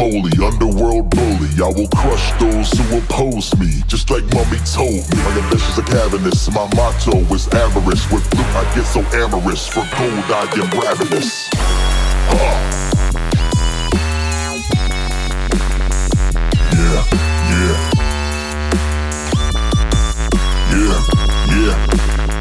moly, underworld bully. I will crush those who oppose me, just like mommy told me. My ambitions are cavernous, my motto is avarice. With loot I get so amorous, for gold I am ravenous. Yeah, yeah, yeah, yeah.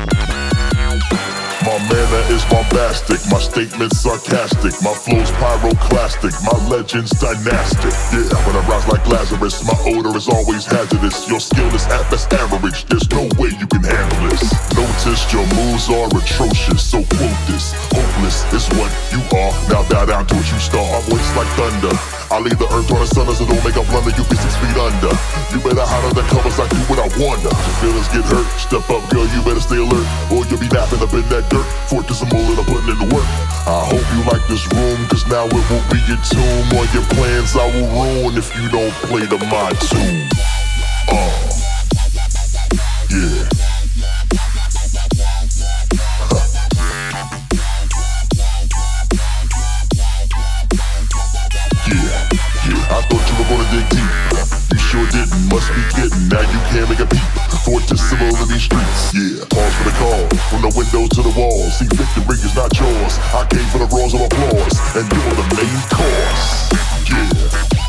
My manner is bombastic, my statements sarcastic, my flow's pyroclastic, my legend's dynastic. Yeah, when I rise like Lazarus, my odor is always hazardous. Your skill is at best average, there's no way you can handle this. Notice your moves are atrocious, so quote this. Hopeless is what you are, now bow down to what you star. My voice like thunder, I leave the earth on the sun, so don't make a blunder, you be 6 feet under. You better hide under covers, I do what I wonder. Your feelings get hurt, step up girl, you better stay alert, or you'll be napping up in that dirt. Fortress and mullet, I'm putting in the work. I hope you like this room, cause now it will be your tomb. All your plans I will ruin if you don't play to my tune. Yeah. Yeah, I thought you were gonna dig deep. You sure didn't, must be kidding. Now you can't make a peep. Fortress symbol in these streets. Yeah, pause for the call. From the windows to the walls. See, victory is not yours. I came for the roars of applause, and you're the main cause. Yeah.